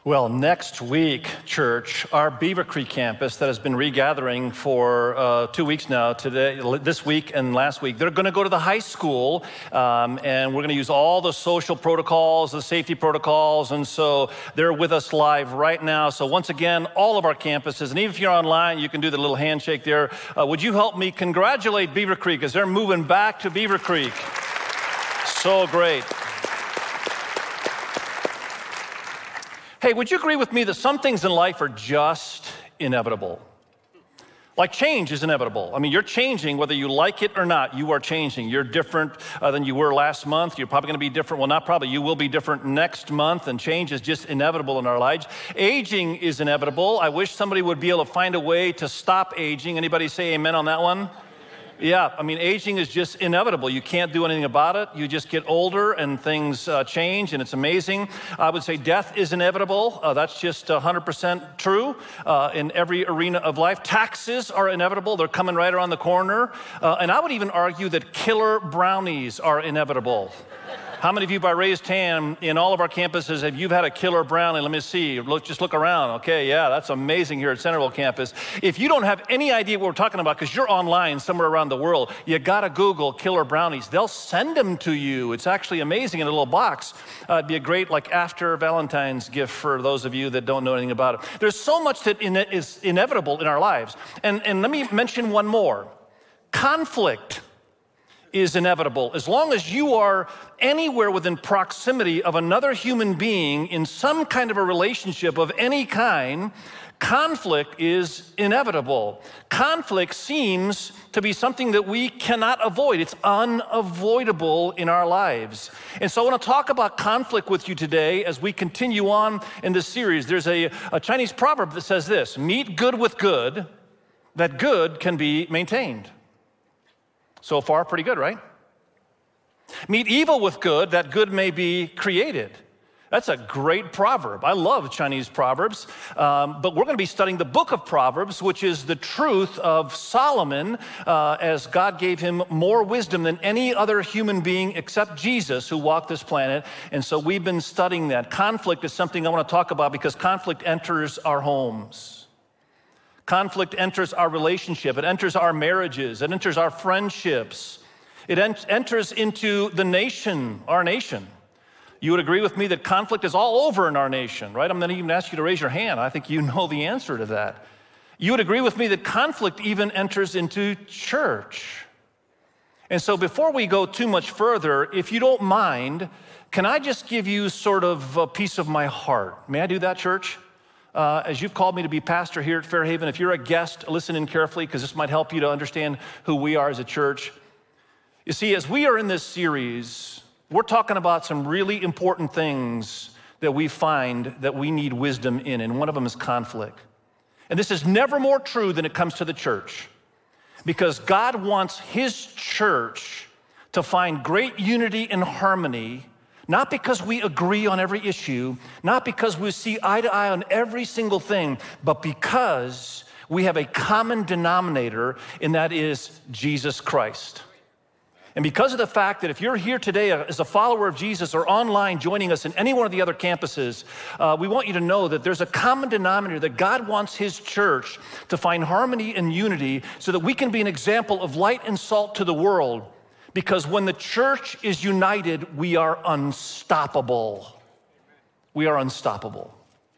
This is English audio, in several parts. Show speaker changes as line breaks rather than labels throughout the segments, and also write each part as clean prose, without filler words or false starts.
Well, next week, church, our Beaver Creek campus that has been regathering for 2 weeks now, this week and last week, they're going to go to the high school, and we're going to use all the social protocols, the safety protocols, and so they're with us live right now. So once again, all of our campuses, and even if you're online, you can do the little handshake there. Would you help me congratulate Beaver Creek as they're moving back to Beaver Creek? So great. Hey, would you agree with me that some things in life are just inevitable? Like change is inevitable. I mean, you're changing whether you like it or not. You are changing. You're different than you were last month. You're probably going to be different. Well, not probably. You will be different next month, and change is just inevitable in our lives. Aging is inevitable. I wish somebody would be able to find a way to stop aging. Anybody say amen on that one? Yeah, I mean, aging is just inevitable. You can't do anything about it. You just get older and things change, and it's amazing. I would say death is inevitable. That's just 100% true in every arena of life. Taxes are inevitable. They're coming right around the corner. And I would even argue that killer brownies are inevitable. How many of you, by raised hand, in all of our campuses, have you had a killer brownie? Let me see. Just look around. Okay, yeah, that's amazing here at Centerville campus. If you don't have any idea what we're talking about because you're online somewhere around the world, you got to Google killer brownies. They'll send them to you. It's actually amazing in a little box. It'd be a great, after Valentine's gift for those of you that don't know anything about it. There's so much that is inevitable in our lives. And let me mention one more. Conflict is inevitable. As long as you are anywhere within proximity of another human being in some kind of a relationship of any kind, conflict is inevitable. Conflict seems to be something that we cannot avoid. It's unavoidable in our lives. And so I want to talk about conflict with you today as we continue on in this series. There's a Chinese proverb that says this: meet good with good, that good can be maintained. So far, pretty good, right? Meet evil with good, that good may be created. That's a great proverb. I love Chinese proverbs, but we're going to be studying the book of Proverbs, which is the truth of Solomon, as God gave him more wisdom than any other human being except Jesus who walked this planet. And so we've been studying that. Conflict is something I want to talk about because conflict enters our homes. Conflict enters our relationship. It enters our marriages. It enters our friendships. It enters into the nation, our nation. You would agree with me that conflict is all over in our nation, right? I'm not even ask you to raise your hand. I think you know the answer to that. You would agree with me that conflict even enters into church. And so before we go too much further, if you don't mind, can I just give you sort of a piece of my heart? May I do that, church? As you've called me to be pastor here at Fairhaven, if you're a guest, listen in carefully because this might help you to understand who we are as a church. You see, as we are in this series, we're talking about some really important things that we find that we need wisdom in, and one of them is conflict. And this is never more true than it comes to the church, because God wants his church to find great unity and harmony, not because we agree on every issue, not because we see eye to eye on every single thing, but because we have a common denominator, and that is Jesus Christ. And because of the fact that if you're here today as a follower of Jesus or online joining us in any one of the other campuses, we want you to know that there's a common denominator, that God wants his church to find harmony and unity so that we can be an example of light and salt to the world. Because when the church is united, we are unstoppable. We are unstoppable.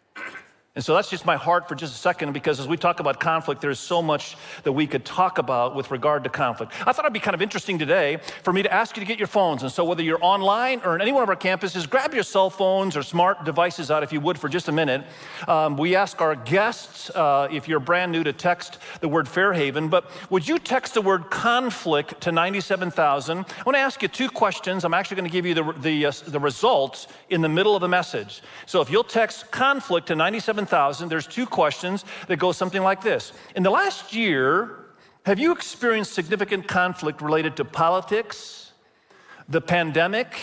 And so that's just my heart for just a second, because as we talk about conflict, there's so much that we could talk about with regard to conflict. I thought it'd be kind of interesting today for me to ask you to get your phones. And so whether you're online or in any one of our campuses, grab your cell phones or smart devices out, if you would, for just a minute. We ask our guests, if you're brand new, to text the word Fairhaven, but would you text the word conflict to 97,000? I want to ask you two questions. I'm actually going to give you the results in the middle of the message. So if you'll text conflict to 97,000, there's two questions that go something like this. In the last year, have you experienced significant conflict related to politics, the pandemic,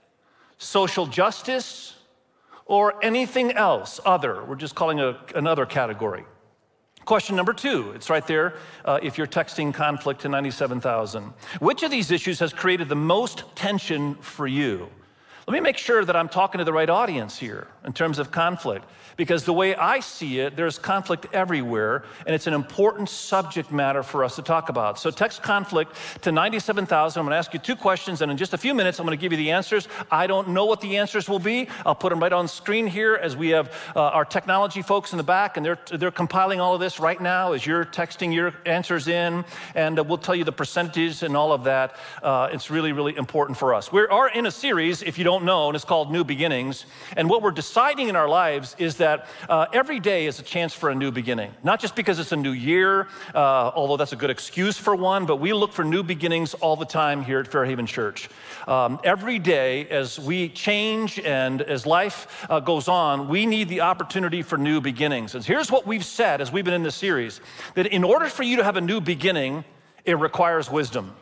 social justice, or anything else other? We're just calling it another category. Question number two, it's right there if you're texting conflict to 97,000. Which of these issues has created the most tension for you? Let me make sure that I'm talking to the right audience here. in terms of conflict, because the way I see it, there's conflict everywhere, and it's an important subject matter for us to talk about. So text conflict to 97,000. I'm going to ask you 2 questions, and in just a few minutes, I'm going to give you the answers. I don't know what the answers will be. I'll put them right on screen here as we have our technology folks in the back, and they're compiling all of this right now as you're texting your answers in, and we'll tell you the percentages and all of that. It's really, really important for us. We are in a series, if you don't know, and it's called New Beginnings, and what we're deciding in our lives is that every day is a chance for a new beginning. Not just because it's a new year, although that's a good excuse for one, but we look for new beginnings all the time here at Fairhaven Church. Every day as we change and as life goes on, we need the opportunity for new beginnings. And here's what we've said as we've been in this series, that in order for you to have a new beginning, it requires wisdom.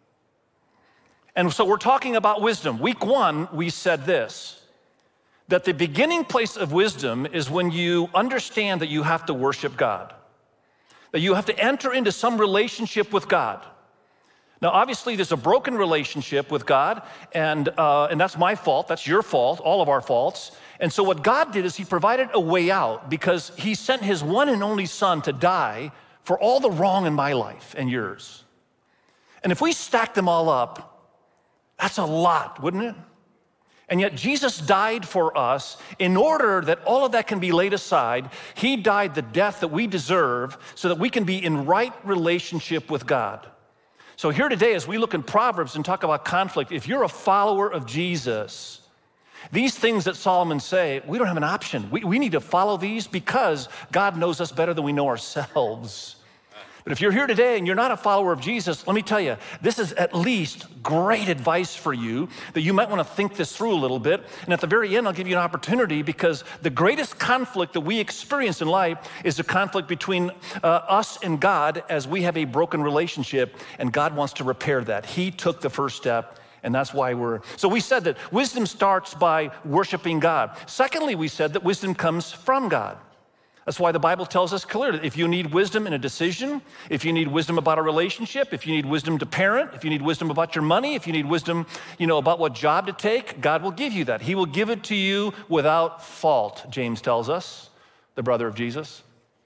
And so we're talking about wisdom. Week 1, we said this, that the beginning place of wisdom is when you understand that you have to worship God, that you have to enter into some relationship with God. Now, obviously, there's a broken relationship with God, and that's my fault, that's your fault, all of our faults. And so what God did is he provided a way out because he sent his one and only son to die for all the wrong in my life and yours. And if we stack them all up, that's a lot, wouldn't it? And yet Jesus died for us in order that all of that can be laid aside. He died the death that we deserve so that we can be in right relationship with God. So here today, as we look in Proverbs and talk about conflict, if you're a follower of Jesus, these things that Solomon say, we don't have an option. We need to follow these because God knows us better than we know ourselves. But if you're here today and you're not a follower of Jesus, let me tell you, this is at least great advice for you that you might want to think this through a little bit. And at the very end, I'll give you an opportunity because the greatest conflict that we experience in life is the conflict between us and God as we have a broken relationship, and God wants to repair that. He took the first step. And that's why so we said that wisdom starts by worshiping God. Secondly, we said that wisdom comes from God. That's why the Bible tells us clearly, if you need wisdom in a decision, if you need wisdom about a relationship, if you need wisdom to parent, if you need wisdom about your money, if you need wisdom, about what job to take, God will give you that. He will give it to you without fault, James tells us, the brother of Jesus.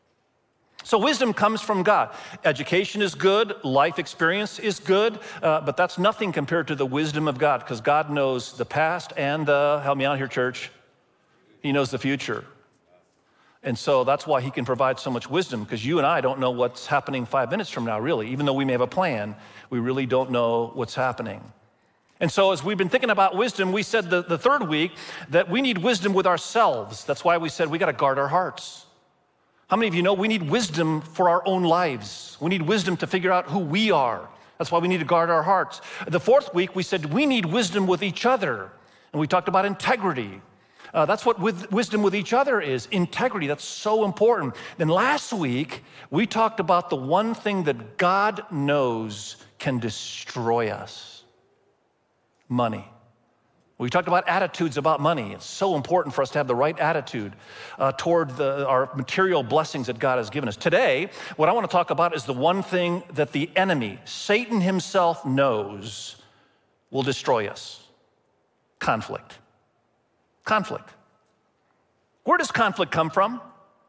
So wisdom comes from God. Education is good, life experience is good, but that's nothing compared to the wisdom of God because God knows the past and help me out here, church, he knows the future. And so that's why he can provide so much wisdom, because you and I don't know what's happening 5 minutes from now, really. Even though we may have a plan, we really don't know what's happening. And so as we've been thinking about wisdom, we said the third week that we need wisdom with ourselves. That's why we said we got to guard our hearts. How many of you know we need wisdom for our own lives? We need wisdom to figure out who we are. That's why we need to guard our hearts. The fourth week, we said we need wisdom with each other. And we talked about integrity. That's what wisdom with each other is, integrity. That's so important. Then last week, we talked about the one thing that God knows can destroy us, money. We talked about attitudes about money. It's so important for us to have the right attitude toward our material blessings that God has given us. Today, what I want to talk about is the one thing that the enemy, Satan himself, knows will destroy us: conflict. Conflict. Where does conflict come from?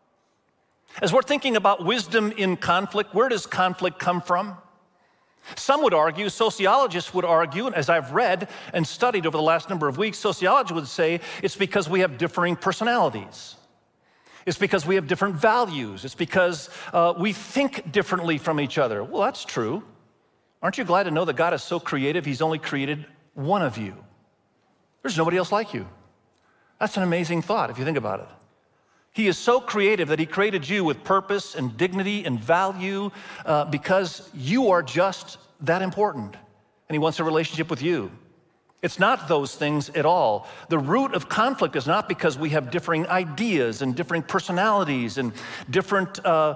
As we're thinking about wisdom in conflict, where does conflict come from? Some would argue, sociologists would argue, and as I've read and studied over the last number of weeks, sociology would say it's because we have differing personalities. It's because we have different values. It's because we think differently from each other. Well, that's true. Aren't you glad to know that God is so creative, he's only created one of you? There's nobody else like you. That's an amazing thought if you think about it. He is so creative that he created you with purpose and dignity and value because you are just that important, and he wants a relationship with you. It's not those things at all. The root of conflict is not because we have differing ideas and differing personalities and different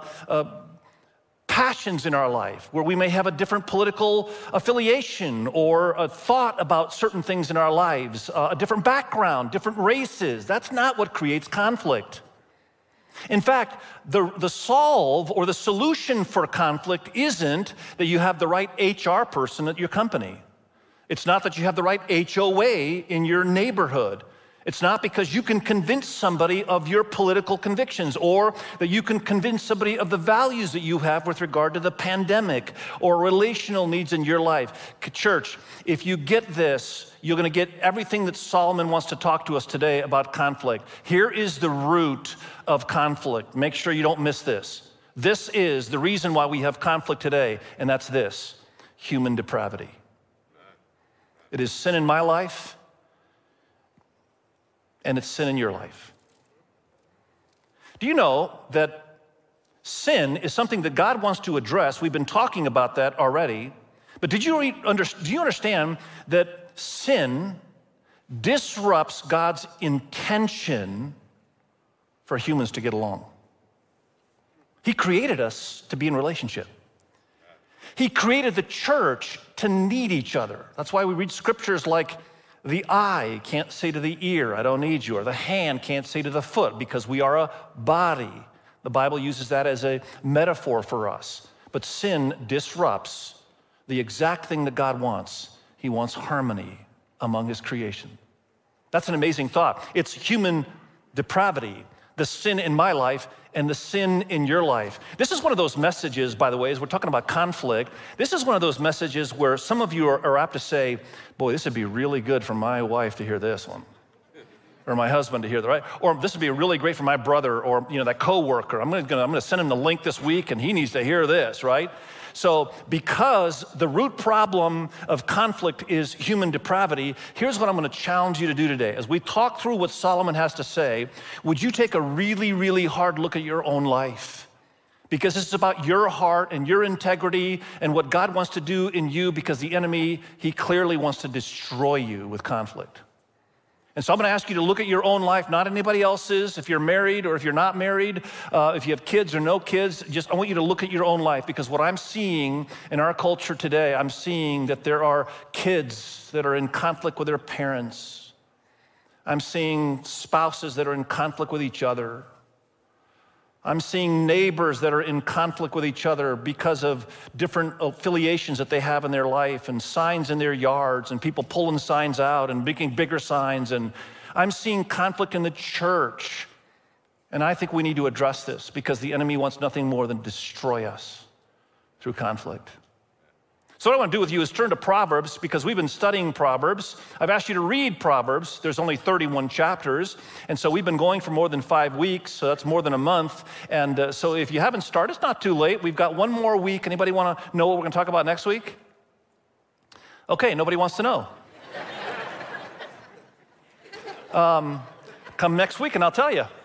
passions in our life, where we may have a different political affiliation or a thought about certain things in our lives, a different background, different races. That's not what creates conflict. In fact, the solve or the solution for conflict isn't that you have the right HR person at your company. It's not that you have the right HOA in your neighborhood. It's not because you can convince somebody of your political convictions or that you can convince somebody of the values that you have with regard to the pandemic or relational needs in your life. Church, if you get this, you're going to get everything that Solomon wants to talk to us today about conflict. Here is the root of conflict. Make sure you don't miss this. This is the reason why we have conflict today, and that's this: human depravity. It is sin in my life, and it's sin in your life. Do you know that sin is something that God wants to address? We've been talking about that already. But do you understand that sin disrupts God's intention for humans to get along? He created us to be in relationship. He created the church to need each other. That's why we read scriptures like, the eye can't say to the ear, I don't need you, or the hand can't say to the foot, because we are a body. The Bible uses that as a metaphor for us. But sin disrupts the exact thing that God wants. He wants harmony among his creation. That's an amazing thought. It's human depravity, the sin in my life and the sin in your life. This is one of those messages, by the way, as we're talking about conflict, this is one of those messages where some of you are apt to say, boy, this would be really good for my wife to hear this one, or my husband to hear that, right? Or this would be really great for my brother, or that coworker. I'm gonna send him the link this week and he needs to hear this, right? So because the root problem of conflict is human depravity, here's what I'm going to challenge you to do today. As we talk through what Solomon has to say, would you take a really, really hard look at your own life? Because it's about your heart and your integrity and what God wants to do in you, because the enemy, he clearly wants to destroy you with conflict. And so I'm going to ask you to look at your own life, not anybody else's. If you're married or if you're not married, if you have kids or no kids, I want you to look at your own life, because what I'm seeing in our culture today, I'm seeing that there are kids that are in conflict with their parents. I'm seeing spouses that are in conflict with each other. I'm seeing neighbors that are in conflict with each other because of different affiliations that they have in their life, and signs in their yards, and people pulling signs out and making bigger signs. And I'm seeing conflict in the church. And I think we need to address this, because the enemy wants nothing more than destroy us through conflict. So what I want to do with you is turn to Proverbs, because we've been studying Proverbs. I've asked you to read Proverbs. There's only 31 chapters. And so we've been going for more than 5 weeks, so that's more than a month. And so if you haven't started, it's not too late. We've got one more week. Anybody want to know what we're going to talk about next week? Okay, nobody wants to know. Come next week and I'll tell you.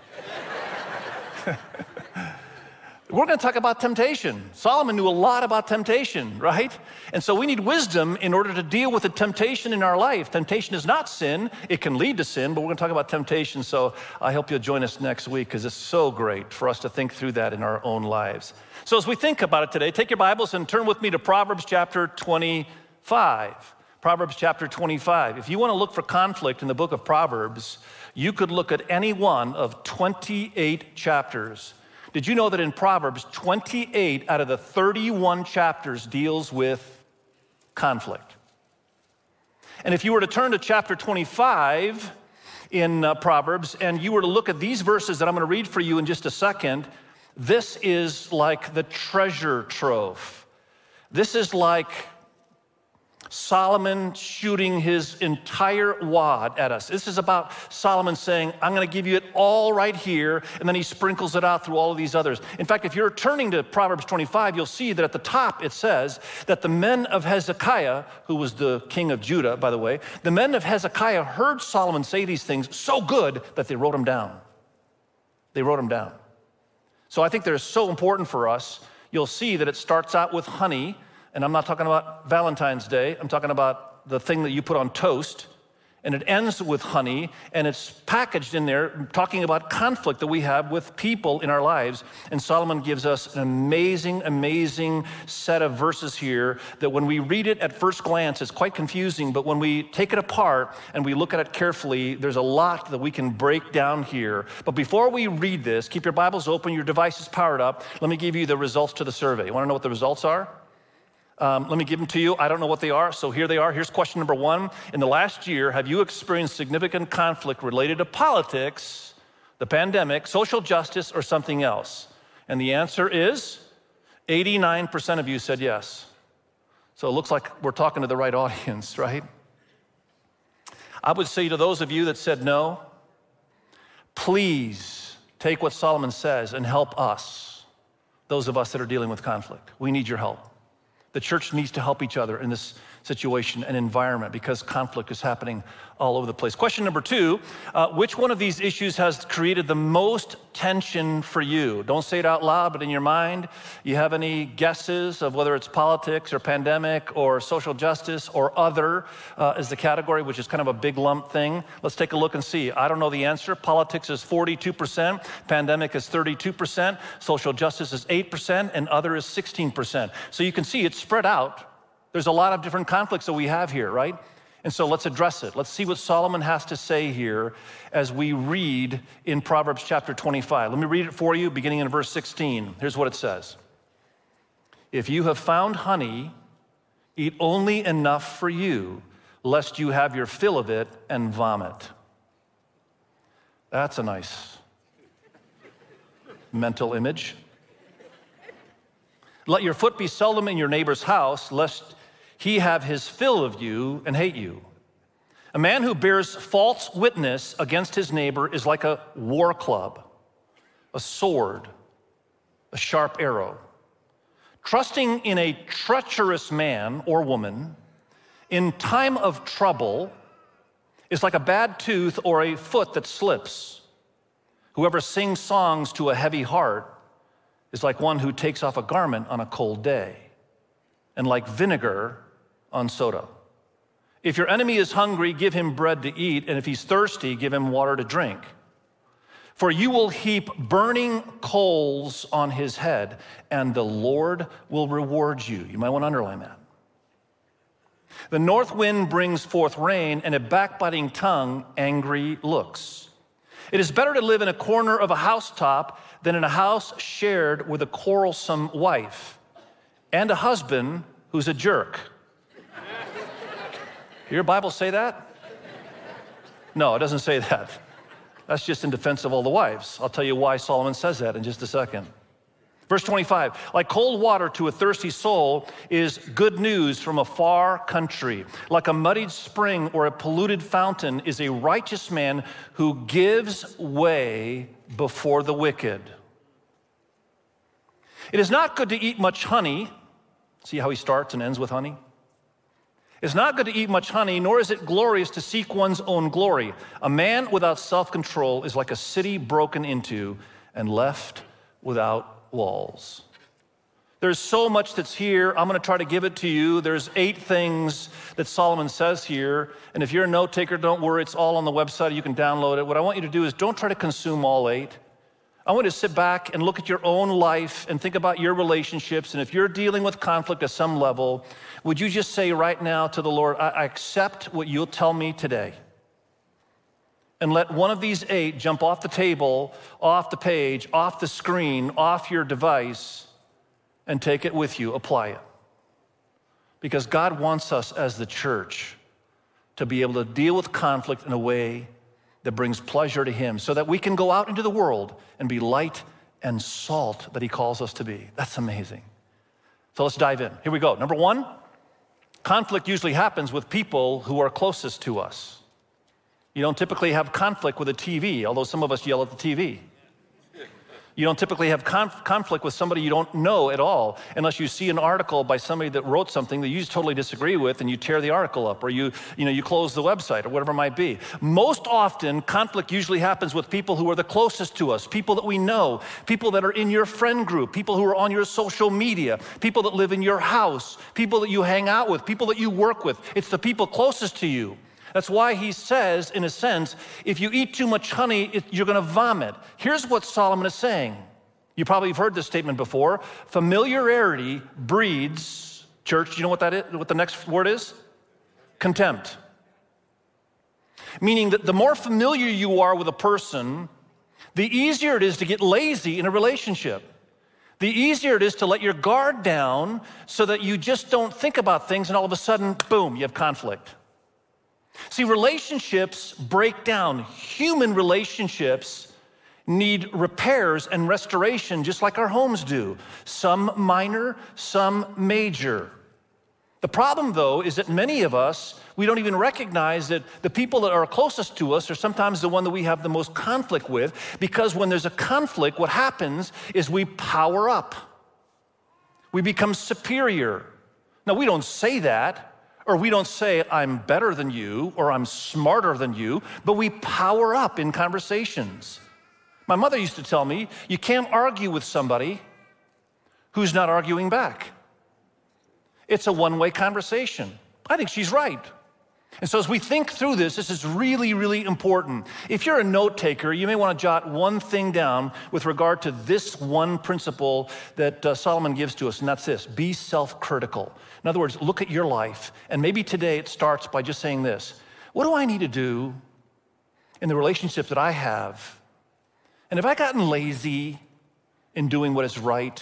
We're going to talk about temptation. Solomon knew a lot about temptation, right? And so we need wisdom in order to deal with the temptation in our life. Temptation is not sin. It can lead to sin, but we're going to talk about temptation. So I hope you'll join us next week, because it's so great for us to think through that in our own lives. So as we think about it today, take your Bibles and turn with me to Proverbs chapter 25. Proverbs chapter 25. If you want to look for conflict in the book of Proverbs, you could look at any one of 28 chapters. Did you know that in Proverbs, 28 out of the 31 chapters deals with conflict? And if you were to turn to chapter 25 in Proverbs, and you were to look at these verses that I'm going to read for you in just a second, this is like the treasure trove. This is like Solomon shooting his entire wad at us. This is about Solomon saying, I'm going to give you it all right here, and then he sprinkles it out through all of these others. In fact, if you're turning to Proverbs 25, you'll see that at the top it says that the men of Hezekiah, who was the king of Judah, by the way, the men of Hezekiah heard Solomon say these things so good that they wrote them down. They wrote them down. So I think they're so important for us. You'll see that it starts out with honey. And I'm not talking about Valentine's Day. I'm talking about the thing that you put on toast. And it ends with honey, and it's packaged in there talking about conflict that we have with people in our lives. And Solomon gives us an amazing, amazing set of verses here that when we read it at first glance, it's quite confusing. But when we take it apart and we look at it carefully, there's a lot that we can break down here. But before we read this, keep your Bibles open, your devices powered up. Let me give you the results to the survey. You want to know what the results are? Let me give them to you. I don't know what they are, so here they are. Here's question number one. In the last year, have you experienced significant conflict related to politics, the pandemic, social justice, or something else? And the answer is 89% of you said yes. So it looks like we're talking to the right audience, right? I would say to those of you that said no, please take what Solomon says and help us, those of us that are dealing with conflict. We need your help. The church needs to help each other in this situation and environment because conflict is happening all over the place. Question number two, which one of these issues has created the most tension for you? Don't say it out loud, but in your mind, you have any guesses of whether it's politics or pandemic or social justice or other is the category, which is kind of a big lump thing. Let's take a look and see. I don't know the answer. Politics is 42%, pandemic is 32%, social justice is 8%, and other is 16%. So you can see it's spread out. There's a lot of different conflicts that we have here, right? And so let's address it. Let's see what Solomon has to say here as we read in Proverbs chapter 25. Let me read it for you, beginning in verse 16. Here's what it says. If you have found honey, eat only enough for you, lest you have your fill of it and vomit. That's a nice mental image. Let your foot be seldom in your neighbor's house, lest he have his fill of you and hate you. A man who bears false witness against his neighbor is like a war club, a sword, a sharp arrow. Trusting in a treacherous man or woman in time of trouble is like a bad tooth or a foot that slips. Whoever sings songs to a heavy heart is like one who takes off a garment on a cold day, and like vinegar on soda. If your enemy is hungry, give him bread to eat, and if he's thirsty, give him water to drink. For you will heap burning coals on his head, and the Lord will reward you. You might want to underline that. The north wind brings forth rain, and a backbiting tongue, angry looks. It is better to live in a corner of a housetop than in a house shared with a quarrelsome wife and a husband who's a jerk. Your Bible say that? No, it doesn't say that. That's just in defense of all the wives. I'll tell you why Solomon says that in just a second. Verse 25, like cold water to a thirsty soul is good news from a far country. Like a muddied spring or a polluted fountain is a righteous man who gives way before the wicked. It is not good to eat much honey. See how he starts and ends with honey? It's not good to eat much honey, nor is it glorious to seek one's own glory. A man without self-control is like a city broken into and left without walls. There's so much that's here. I'm going to try to give it to you. There's 8 things that Solomon says here. And if you're a note taker, don't worry. It's all on the website. You can download it. What I want you to do is don't try to consume all 8. I want you to sit back and look at your own life and think about your relationships. And if you're dealing with conflict at some level, would you just say right now to the Lord, I accept what you'll tell me today. And let one of these 8 jump off the table, off the page, off the screen, off your device, and take it with you, apply it. Because God wants us as the church to be able to deal with conflict in a way that brings pleasure to him so that we can go out into the world and be light and salt that he calls us to be. That's amazing. So let's dive in. Here we go. Number 1, conflict usually happens with people who are closest to us. You don't typically have conflict with a TV, although some of us yell at the TV. You don't typically have conflict with somebody you don't know at all, unless you see an article by somebody that wrote something that you totally disagree with, and you tear the article up, or you close the website, or whatever it might be. Most often, conflict usually happens with people who are the closest to us, people that we know, people that are in your friend group, people who are on your social media, people that live in your house, people that you hang out with, people that you work with. It's the people closest to you. That's why he says, in a sense, if you eat too much honey, you're going to vomit. Here's what Solomon is saying. You probably have heard this statement before. Familiarity breeds, church, you know what that is? What the next word is? Contempt. Meaning that the more familiar you are with a person, the easier it is to get lazy in a relationship. The easier it is to let your guard down so that you just don't think about things and all of a sudden, boom, you have conflict. See, relationships break down. Human relationships need repairs and restoration just like our homes do. Some minor, some major. The problem, though, is that many of us, we don't even recognize that the people that are closest to us are sometimes the one that we have the most conflict with, because when there's a conflict, what happens is we power up. We become superior. Now, we don't say that, or we don't say, I'm better than you, or I'm smarter than you, but we power up in conversations. My mother used to tell me, you can't argue with somebody who's not arguing back. It's a one-way conversation. I think she's right. And so as we think through this, this is really, really important. If you're a note taker, you may want to jot one thing down with regard to this one principle that Solomon gives to us, and that's this: be self-critical. In other words, look at your life, and maybe today it starts by just saying this: what do I need to do in the relationships that I have? And have I gotten lazy in doing what is right?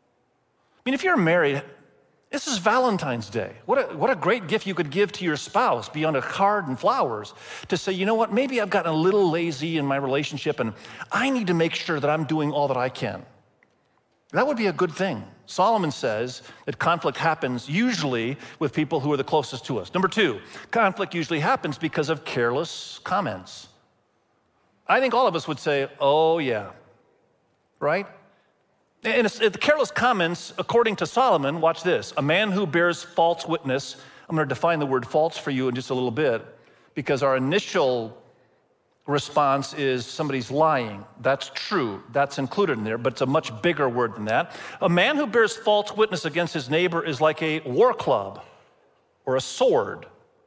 I mean, if you're married, this is Valentine's Day. What a great gift you could give to your spouse beyond a card and flowers, to say, you know what, maybe I've gotten a little lazy in my relationship and I need to make sure that I'm doing all that I can. That would be a good thing. Solomon says that conflict happens usually with people who are the closest to us. Number two, conflict usually happens because of careless comments. I think all of us would say, oh yeah, right? And the careless comments, according to Solomon, watch this: a man who bears false witness. I'm going to define the word false for you in just a little bit, because our initial response is somebody's lying. That's true. That's included in there, but it's a much bigger word than that. A man who bears false witness against his neighbor is like a war club or a sword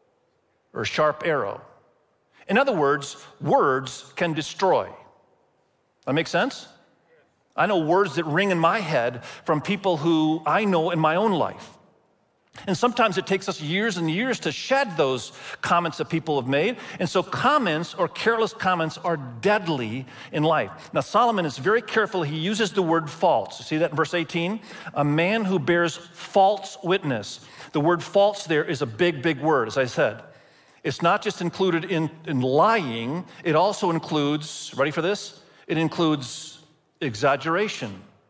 or a sharp arrow. In other words can destroy. That make sense? I know words that ring in my head from people who I know in my own life. And sometimes it takes us years and years to shed those comments that people have made. And so comments or careless comments are deadly in life. Now, Solomon is very careful. He uses the word false. You see that in verse 18? A man who bears false witness. The word false there is a big, big word, as I said. It's not just included in lying. It also includes, ready for this? It includes exaggeration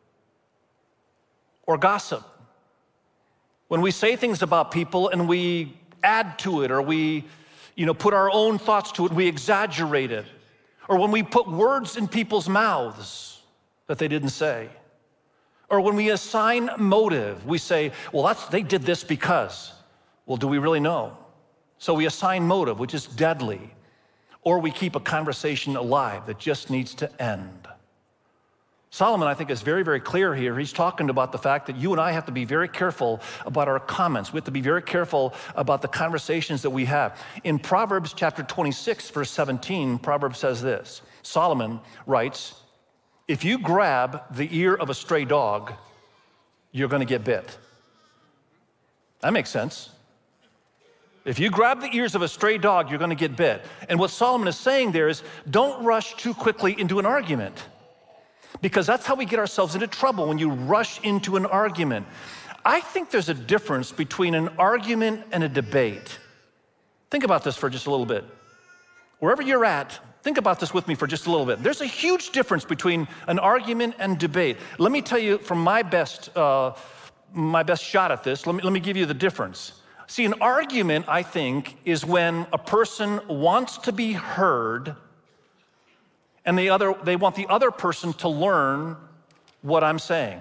or gossip. When we say things about people and we add to it, or we, put our own thoughts to it, we exaggerate it. Or when we put words in people's mouths that they didn't say. Or when we assign motive, we say, well, they did this because. Well, do we really know? So we assign motive, which is deadly. Or we keep a conversation alive that just needs to end. Solomon, I think, is very, very clear here. He's talking about the fact that you and I have to be very careful about our comments. We have to be very careful about the conversations that we have. In Proverbs chapter 26, verse 17, Proverbs says this. Solomon writes, if you grab the ear of a stray dog, you're going to get bit. That makes sense. If you grab the ears of a stray dog, you're going to get bit. And what Solomon is saying there is, don't rush too quickly into an argument. Because that's how we get ourselves into trouble, when you rush into an argument. I think there's a difference between an argument and a debate. Think about this for just a little bit. Wherever you're at, think about this with me for just a little bit. There's a huge difference between an argument and debate. Let me tell you from my best shot at this, let me give you the difference. See, an argument, I think, is when a person wants to be heard and they want the other person to learn what I'm saying.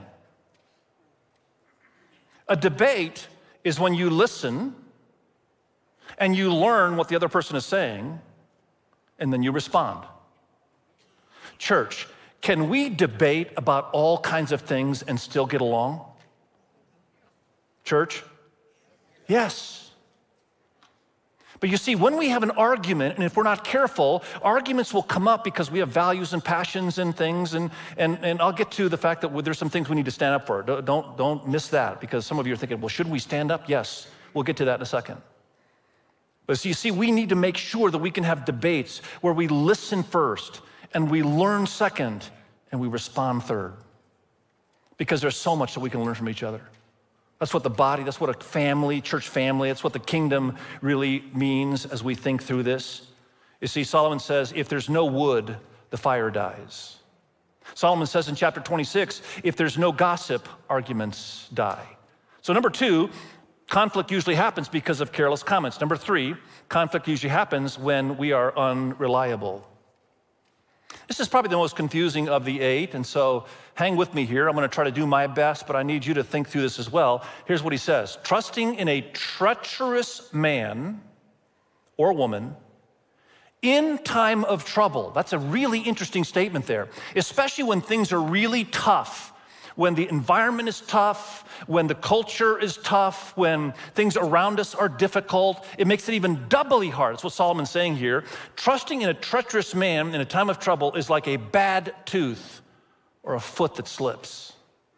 A debate is when you listen and you learn what the other person is saying, and then you respond. Church, can we debate about all kinds of things and still get along? Church? Yes. But you see, when we have an argument, and if we're not careful, arguments will come up because we have values and passions and things, and I'll get to the fact that there's some things we need to stand up for. Don't miss that, because some of you are thinking, well, should we stand up? Yes, we'll get to that in a second. But so you see, we need to make sure that we can have debates where we listen first, and we learn second, and we respond third. because there's so much that we can learn from each other. That's what the body, that's what a family, church family, that's what the kingdom really means as we think through this. You see, Solomon says, if there's no wood, the fire dies. Solomon says in chapter 26, if there's no gossip, arguments die. So number 2, conflict usually happens because of careless comments. Number 3, conflict usually happens when we are unreliable. This is probably the most confusing of the 8, and so hang with me here. I'm going to try to do my best, but I need you to think through this as well. Here's what he says. Trusting in a treacherous man or woman in time of trouble. That's a really interesting statement there, especially when things are really tough, when the environment is tough, when the culture is tough, when things around us are difficult. It makes it even doubly hard. That's what Solomon's saying here. Trusting in a treacherous man in a time of trouble is like a bad tooth or a foot that slips.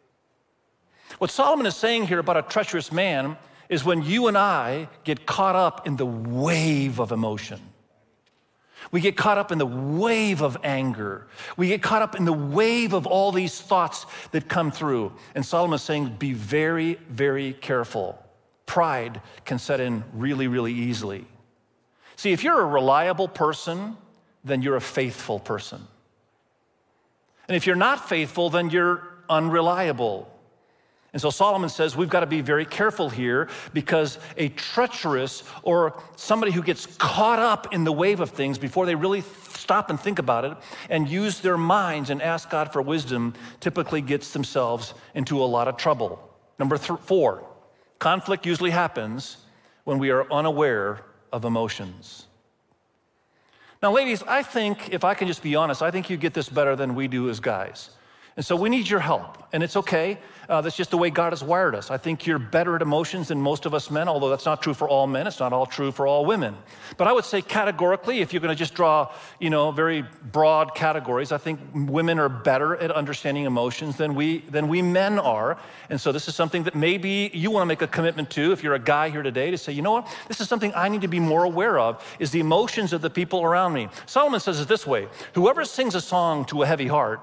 What Solomon is saying here about a treacherous man is when you and I get caught up in the wave of emotion. We get caught up in the wave of anger. We get caught up in the wave of all these thoughts that come through. And Solomon is saying, be very, very careful. Pride can set in really, really easily. See, if you're a reliable person, then you're a faithful person. And if you're not faithful, then you're unreliable. And so Solomon says we've got to be very careful here because a treacherous or somebody who gets caught up in the wave of things before they really stop and think about it and use their minds and ask God for wisdom typically gets themselves into a lot of trouble. Number 4, conflict usually happens when we are unaware of emotions. Now, ladies, I think, if I can just be honest, I think you get this better than we do as guys. And so we need your help, and it's okay. That's just the way God has wired us. I think you're better at emotions than most of us men, although that's not true for all men. It's not all true for all women. But I would say categorically, if you're going to just draw, very broad categories, I think women are better at understanding emotions than we men are. And so this is something that maybe you want to make a commitment to if you're a guy here today to say, you know what, this is something I need to be more aware of, is the emotions of the people around me. Solomon says it this way: whoever sings a song to a heavy heart,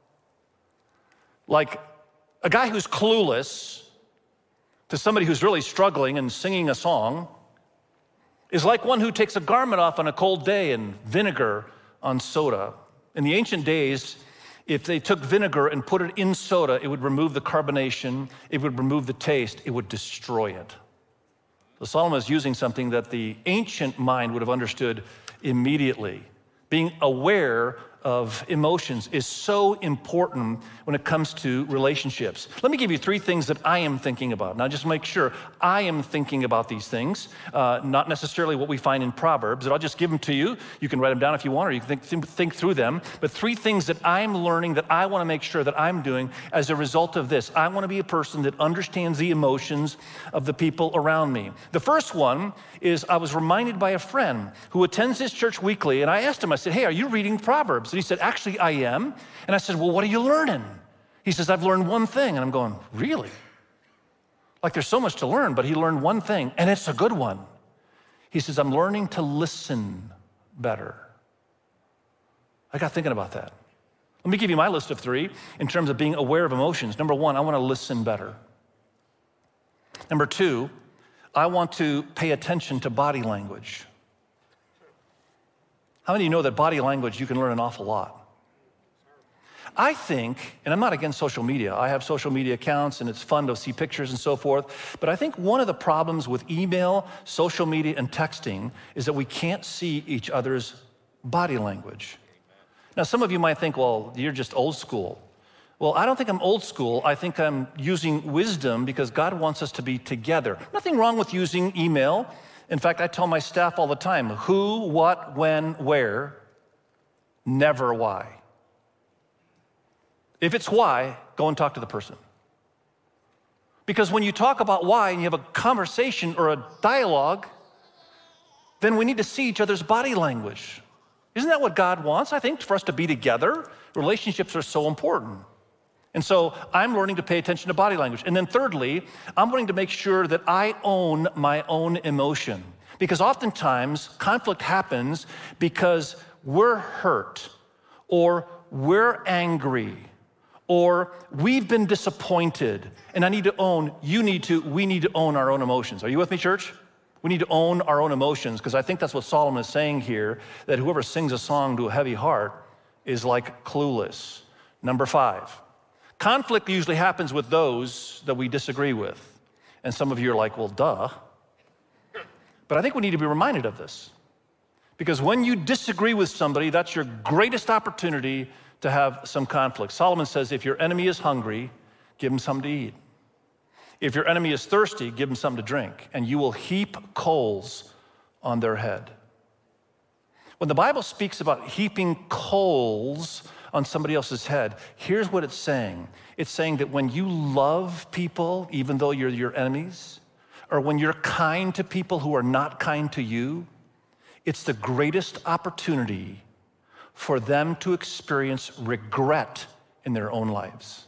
like a guy who's clueless to somebody who's really struggling and singing a song, is like one who takes a garment off on a cold day and vinegar on soda. In the ancient days, if they took vinegar and put it in soda, it would remove the carbonation, it would remove the taste, it would destroy it. So Solomon is using something that the ancient mind would have understood immediately. Being aware of emotions is so important when it comes to relationships. Let me give you 3 things that I am thinking about. Now, just make sure I am thinking about these things, not necessarily what we find in Proverbs, but I'll just give them to you. You can write them down if you want, or you can think through them. But 3 things that I'm learning that I want to make sure that I'm doing as a result of this. I want to be a person that understands the emotions of the people around me. The first one is I was reminded by a friend who attends this church weekly, and I asked him, I said, hey, are you reading Proverbs? And he said, actually, I am. And I said, well, what are you learning? He says, I've learned one thing. And I'm going, really? Like there's so much to learn, but he learned one thing, and it's a good one. He says, I'm learning to listen better. I got thinking about that. Let me give you my list of 3 in terms of being aware of emotions. Number 1, I want to listen better. Number 2, I want to pay attention to body language. How many of you know that body language, you can learn an awful lot? I think, and I'm not against social media. I have social media accounts, and it's fun to see pictures and so forth. But I think one of the problems with email, social media, and texting is that we can't see each other's body language. Now, some of you might think, well, you're just old school. Well, I don't think I'm old school. I think I'm using wisdom because God wants us to be together. Nothing wrong with using email. In fact, I tell my staff all the time, who, what, when, where, never why. If it's why, go and talk to the person. Because when you talk about why and you have a conversation or a dialogue, then we need to see each other's body language. Isn't that what God wants? I think for us to be together, relationships are so important. And so I'm learning to pay attention to body language. And then thirdly, I'm learning to make sure that I own my own emotion. Because oftentimes conflict happens because we're hurt or we're angry Or we've been disappointed, and we need to own our own emotions. Are you with me, church? We need to own our own emotions, because I think that's what Solomon is saying here, that whoever sings a song to a heavy heart is like clueless. Number 5, conflict usually happens with those that we disagree with. And some of you are like, well, duh. But I think we need to be reminded of this. Because when you disagree with somebody, that's your greatest opportunity to have some conflict. Solomon says, if your enemy is hungry, give him something to eat. If your enemy is thirsty, give him something to drink, and you will heap coals on their head. When the Bible speaks about heaping coals on somebody else's head, here's what it's saying. It's saying that when you love people, even though you're your enemies, or when you're kind to people who are not kind to you, it's the greatest opportunity for them to experience regret in their own lives.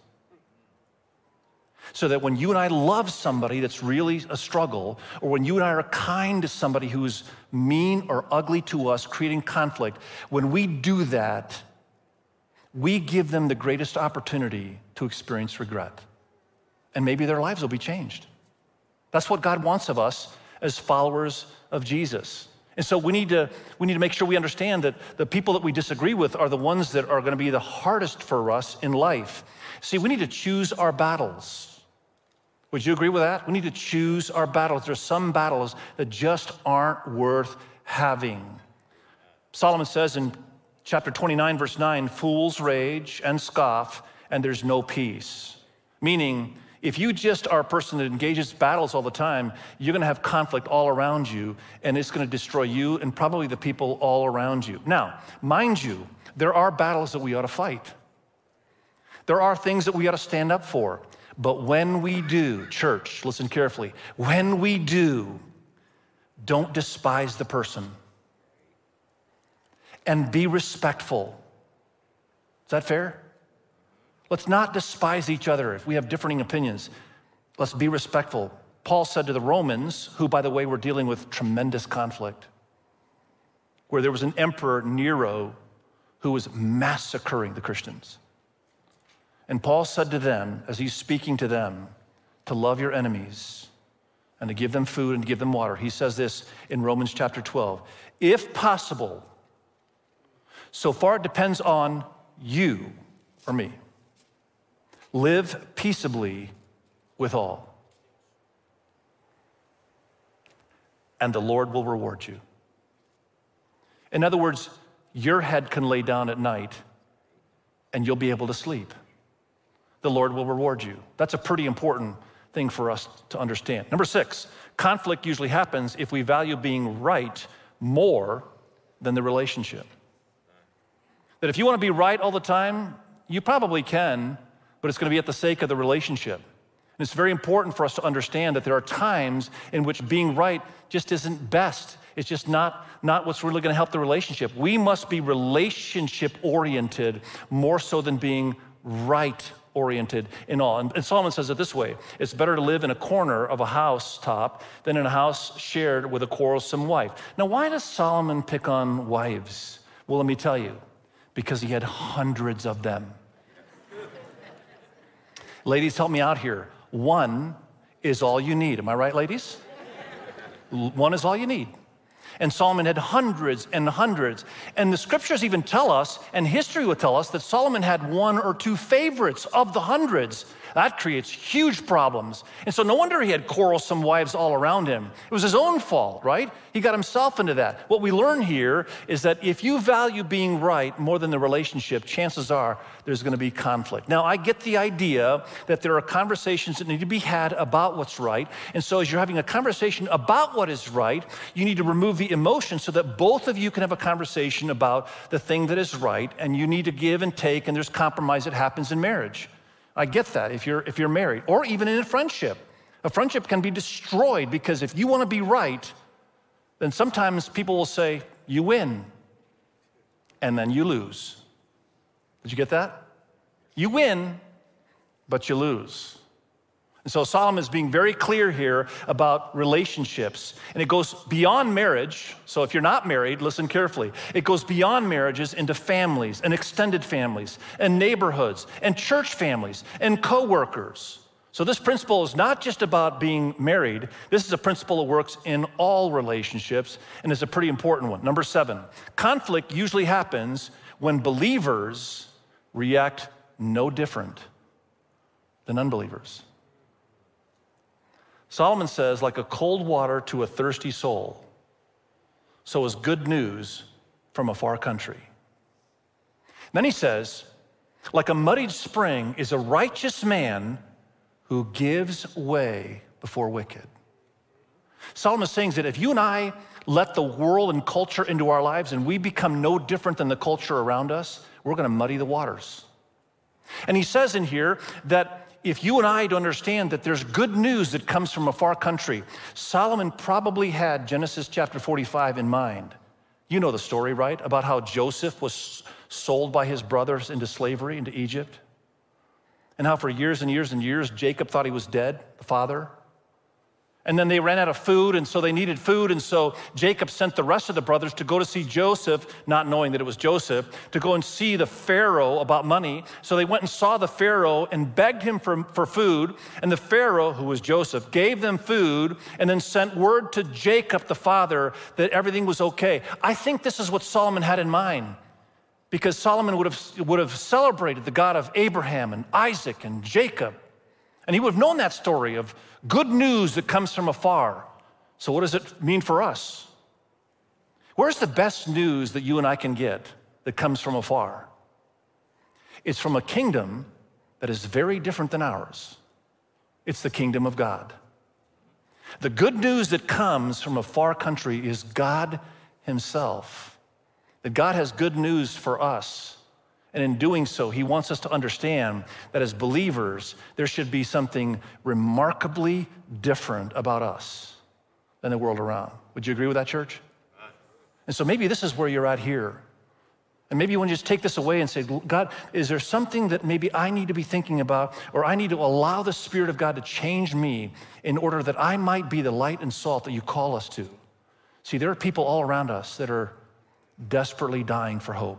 So that when you and I love somebody that's really a struggle, or when you and I are kind to somebody who's mean or ugly to us, creating conflict, when we do that, we give them the greatest opportunity to experience regret. And maybe their lives will be changed. That's what God wants of us as followers of Jesus. And so we need to make sure we understand that the people that we disagree with are the ones that are going to be the hardest for us in life. See, we need to choose our battles. Would you agree with that? We need to choose our battles. There's some battles that just aren't worth having. Solomon says in chapter 29, verse 9, fools rage and scoff, and there's no peace. Meaning, if you just are a person that engages battles all the time, you're going to have conflict all around you, and it's going to destroy you and probably the people all around you. Now, mind you, there are battles that we ought to fight. There are things that we ought to stand up for. But when we do, church, listen carefully, when we do, don't despise the person and be respectful. Is that fair? Let's not despise each other if we have differing opinions. Let's be respectful. Paul said to the Romans, who, by the way, were dealing with tremendous conflict, where there was an emperor, Nero, who was massacring the Christians. And Paul said to them, as he's speaking to them, to love your enemies and to give them food and to give them water. He says this in Romans chapter 12. If possible, so far it depends on you or me, live peaceably with all, and the Lord will reward you. In other words, your head can lay down at night and you'll be able to sleep. The Lord will reward you. That's a pretty important thing for us to understand. Number 6, conflict usually happens if we value being right more than the relationship. That if you want to be right all the time, you probably can, but it's going to be at the sake of the relationship. And it's very important for us to understand that there are times in which being right just isn't best. It's just not what's really going to help the relationship. We must be relationship-oriented more so than being right-oriented in all. And Solomon says it this way: it's better to live in a corner of a housetop than in a house shared with a quarrelsome wife. Now, why does Solomon pick on wives? Well, let me tell you, because he had hundreds of them. Ladies, help me out here. One is all you need. Am I right, ladies? One is all you need. And Solomon had hundreds and hundreds. And the scriptures even tell us, and history would tell us, that Solomon had 1 or 2 favorites of the hundreds. That creates huge problems. And so no wonder he had quarrelsome wives all around him. It was his own fault, right? He got himself into that. What we learn here is that if you value being right more than the relationship, chances are there's going to be conflict. Now, I get the idea that there are conversations that need to be had about what's right. And so as you're having a conversation about what is right, you need to remove the emotion so that both of you can have a conversation about the thing that is right, and you need to give and take, and there's compromise that happens in marriage. I get that if you're married, or even in a friendship. A friendship can be destroyed because if you want to be right, then sometimes people will say, you win, and then you lose. Did you get that? You win, but you lose. And so Solomon is being very clear here about relationships. And it goes beyond marriage. So if you're not married, listen carefully. It goes beyond marriages into families and extended families and neighborhoods and church families and coworkers. So this principle is not just about being married. This is a principle that works in all relationships and is a pretty important one. Number 7, conflict usually happens when believers react no different than unbelievers. Solomon says, like a cold water to a thirsty soul, so is good news from a far country. Then he says, like a muddied spring is a righteous man who gives way before wicked. Solomon is saying that if you and I let the world and culture into our lives and we become no different than the culture around us, we're going to muddy the waters. And he says in here that if you and I don't understand that there's good news that comes from a far country, Solomon probably had Genesis chapter 45 in mind. You know the story, right? About how Joseph was sold by his brothers into slavery, into Egypt. And how for years and years and years, Jacob thought he was dead, the father. And then they ran out of food, and so they needed food. And so Jacob sent the rest of the brothers to go to see Joseph, not knowing that it was Joseph, to go and see the Pharaoh about money. So they went and saw the Pharaoh and begged him for food. And the Pharaoh, who was Joseph, gave them food and then sent word to Jacob, the father, that everything was okay. I think this is what Solomon had in mind, because Solomon would have celebrated the God of Abraham and Isaac and Jacob. And he would have known that story of good news that comes from afar. So what does it mean for us? Where's the best news that you and I can get that comes from afar? It's from a kingdom that is very different than ours. It's the kingdom of God. The good news that comes from a far country is God himself. That God has good news for us. And in doing so, he wants us to understand that as believers, there should be something remarkably different about us than the world around. Would you agree with that, church? And so maybe this is where you're at here. And maybe you want to just take this away and say, God, is there something that maybe I need to be thinking about, or I need to allow the Spirit of God to change me in order that I might be the light and salt that you call us to? See, there are people all around us that are desperately dying for hope.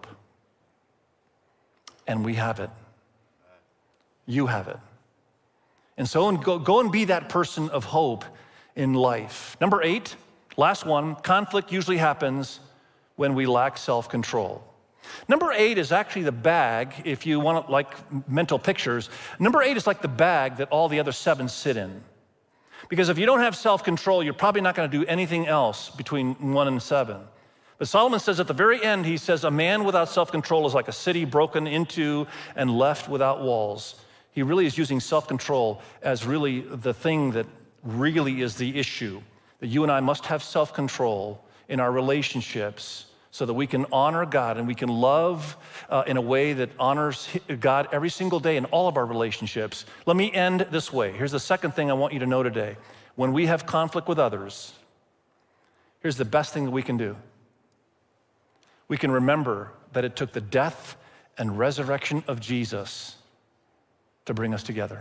And we have it. You have it. And so go and be that person of hope in life. Number 8, last one, conflict usually happens when we lack self-control. Number 8 is actually the bag, if you want like mental pictures. Number 8 is like the bag that all the other 7 sit in. Because if you don't have self-control, you're probably not going to do anything else between 1 and 7. But Solomon says at the very end, he says, a man without self-control is like a city broken into and left without walls. He really is using self-control as really the thing that really is the issue. That you and I must have self-control in our relationships so that we can honor God and we can love in a way that honors God every single day in all of our relationships. Let me end this way. Here's the second thing I want you to know today. When we have conflict with others, here's the best thing that we can do. We can remember that it took the death and resurrection of Jesus to bring us together.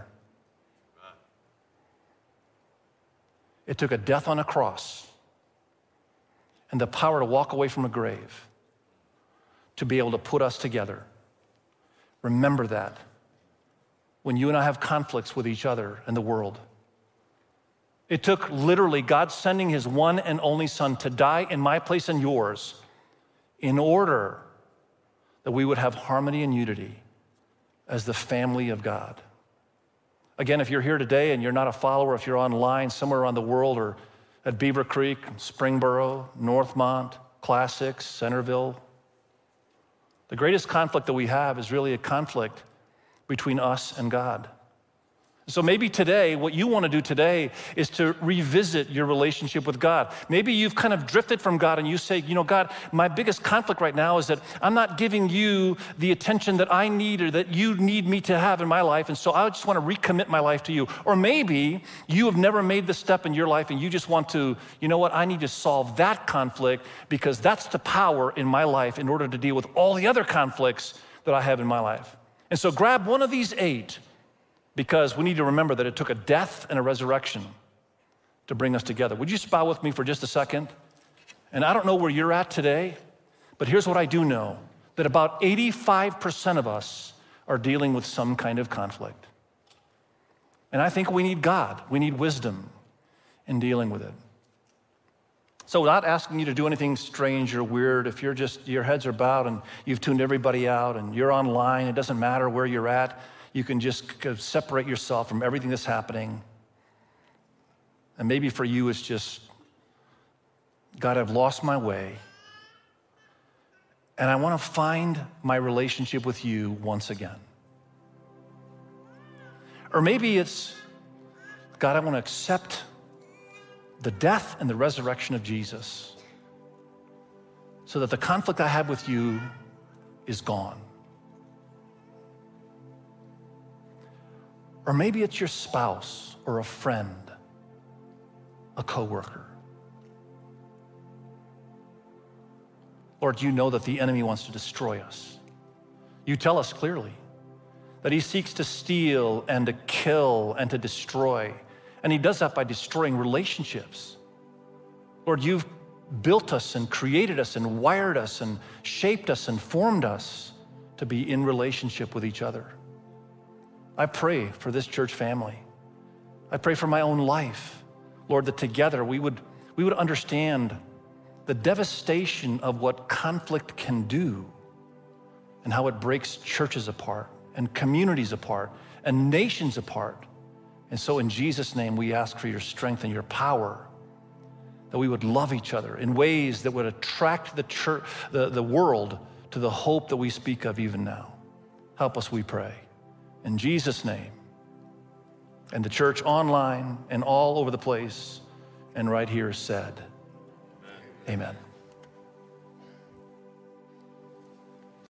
It took a death on a cross and the power to walk away from a grave to be able to put us together. Remember that when you and I have conflicts with each other and the world. It took literally God sending his one and only Son to die in my place and yours in order that we would have harmony and unity as the family of God. Again, if you're here today and you're not a follower, if you're online somewhere around the world or at Beaver Creek, Springboro, Northmont, Classics, Centerville, the greatest conflict that we have is really a conflict between us and God. So maybe today, what you want to do today is to revisit your relationship with God. Maybe you've kind of drifted from God and you say, you know, God, my biggest conflict right now is that I'm not giving you the attention that I need or that you need me to have in my life, and so I just want to recommit my life to you. Or maybe you have never made the step in your life and you just want to, you know what, I need to solve that conflict because that's the power in my life in order to deal with all the other conflicts that I have in my life. And so grab one of these 8 because we need to remember that it took a death and a resurrection to bring us together. Would you bow with me for just a second? And I don't know where you're at today, but here's what I do know, that about 85% of us are dealing with some kind of conflict. And I think we need God. We need wisdom in dealing with it. So without asking you to do anything strange or weird, if your heads are bowed and you've tuned everybody out and you're online, it doesn't matter where you're at, you can just separate yourself from everything that's happening. And maybe for you, it's just, God, I've lost my way. And I want to find my relationship with you once again. Or maybe it's, God, I want to accept the death and the resurrection of Jesus so that the conflict I have with you is gone. Or maybe it's your spouse or a friend, a coworker. Lord, you know that the enemy wants to destroy us. You tell us clearly that he seeks to steal and to kill and to destroy. And he does that by destroying relationships. Lord, you've built us and created us and wired us and shaped us and formed us to be in relationship with each other. I pray for this church family. I pray for my own life, Lord, that together we would understand the devastation of what conflict can do and how it breaks churches apart and communities apart and nations apart. And so in Jesus' name, we ask for your strength and your power, that we would love each other in ways that would attract the church, the world to the hope that we speak of even now. Help us, we pray. In Jesus' name. And the church online and all over the place and right here said, amen.